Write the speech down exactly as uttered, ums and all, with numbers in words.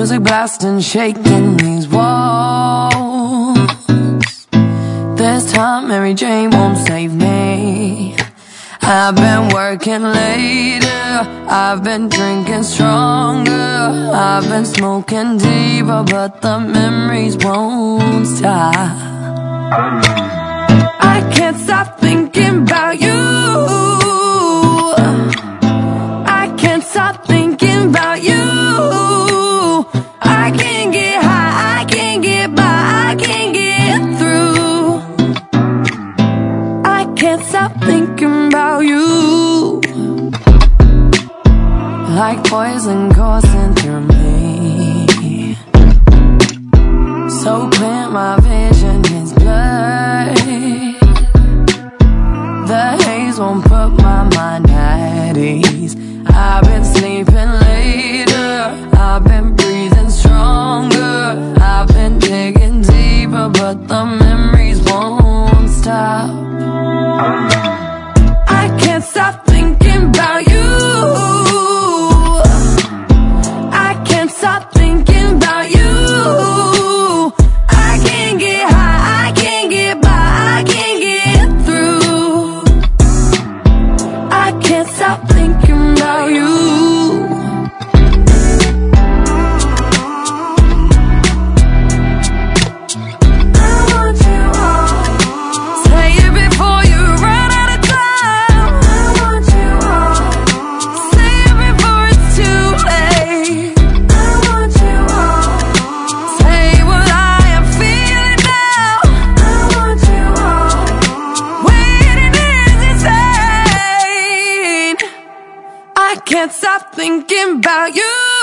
Music blasting, shaking these walls. This time Mary Jane won't save me. I've been working later, I've been drinking stronger, I've been smoking deeper, but the memories won't stop. I can't stop thinking about you. I can't stop thinking about you. I can't get high, I can't get by, I can't get through. I can't stop thinking about you. Like poison coursing through me, so clear my vision is blurred. The haze won't put my mind at ease. I've been sleeping later, I've been breathing stronger, I've been digging deeper, but the memories won't stop. I can't stop thinking about you. I can't stop thinking about you. I can't get high, I can't get by, I can't get through. I can't stop thinking about you. I can't stop thinking about you.